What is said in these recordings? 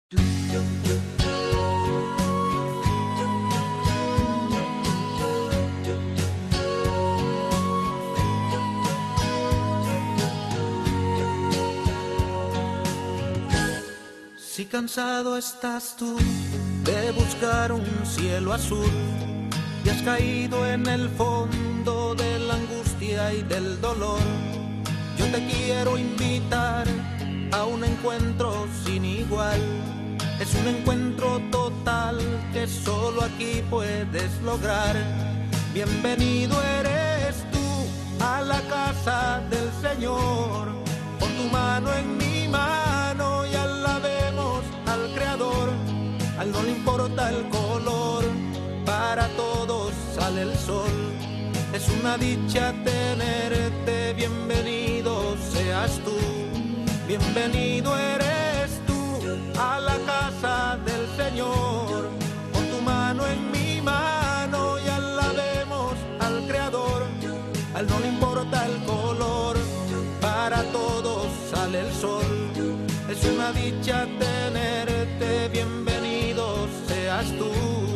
Si cansado estás tú de buscar un cielo azul y has caído en el fondo de la angustia y del dolor, yo te quiero invitar a un encuentro sin igual. Es un encuentro total que solo aquí puedes lograr. Bienvenido eres tú a la casa del Señor. Pon tu mano en mi mano y alabemos al Creador. A él no le importa el color, para todos sale el sol. Es una dicha tenerte, bienvenido seas tú. Bienvenido eres tú a la casa del Señor. Pon tu mano en mi mano y alabemos al Creador. A él no le importa el color, para todos sale el sol. Es una dicha tenerte, bienvenido seas tú.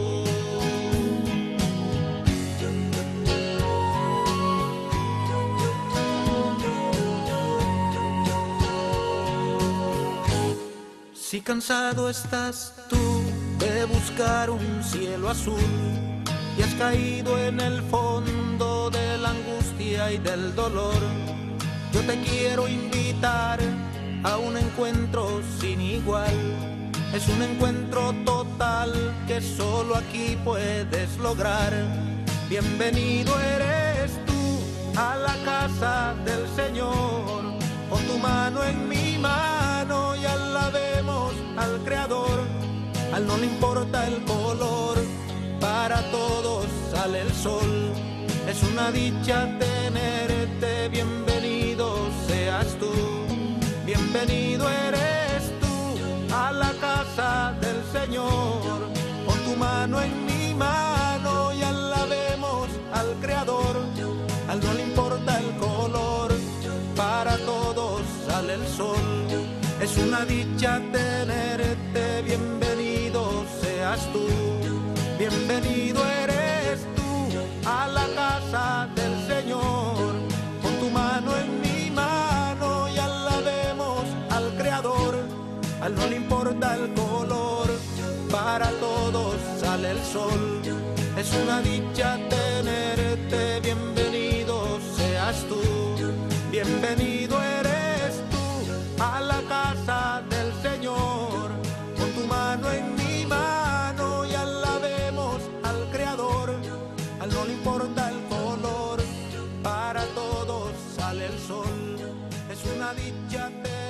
Si cansado estás tú de buscar un cielo azul y has caído en el fondo de la angustia y del dolor, yo te quiero invitar a un encuentro sin igual. Es un encuentro total que solo aquí puedes lograr. Bienvenido eres tú a la casa del Señor. Pon tu mano en mi mano y alabemos al Creador. A él no le importa el color, para todos sale el sol. Es una dicha tenerte, bienvenido seas tú. Bienvenido eres tú a la casa del Señor. Pon tu mano en mi mano y alabemos al Creador. A él no le importa el color, para todos sale el sol. Es una dicha tenerte, bienvenido seas tú. Bienvenido eres tú a la casa del Señor. Pon tu mano en mi mano y alabemos al Creador. A él no le importa el color, para todos sale el sol. Es una dicha tenerte, bienvenido seas tú. Bienvenido eres tú a la casa del Señor. Pon tu mano en mi mano y alabemos al Creador. A él no le importa el color, para todos sale el sol. Es una dicha tenerte.